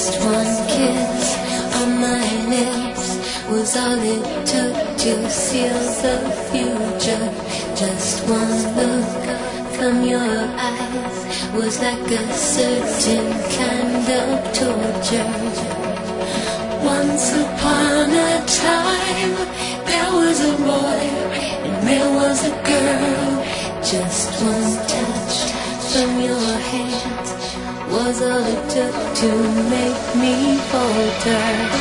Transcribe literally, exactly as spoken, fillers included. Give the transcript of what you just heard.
Just one kiss on my lips was all it took to seal the future. Just one look from your eyes was like a certain kind of torture. Once upon a time, there was a boy and there was a girl. Just one touch from your hand was all it took to make me falter.